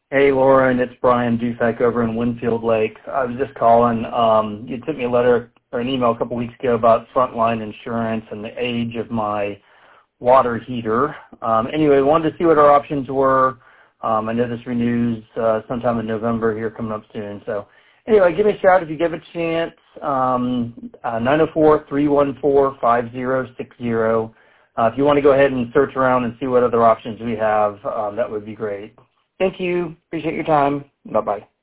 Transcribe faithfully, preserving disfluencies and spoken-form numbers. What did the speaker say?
Hey, Lauren, it's Brian Dufek over in Winfield Lake. I was just calling. Um, you sent me a letter or an email a couple weeks ago about Frontline Insurance and the age of my water heater. Um, anyway, wanted to see what our options were. Um, I know this renews uh, sometime in November here coming up soon. So anyway, give me a shout if you give it a chance. Um, uh, nine oh four, three one four, five oh six oh. Uh, if you want to go ahead and search around and see what other options we have, um, that would be great. Thank you. Appreciate your time. Bye-bye.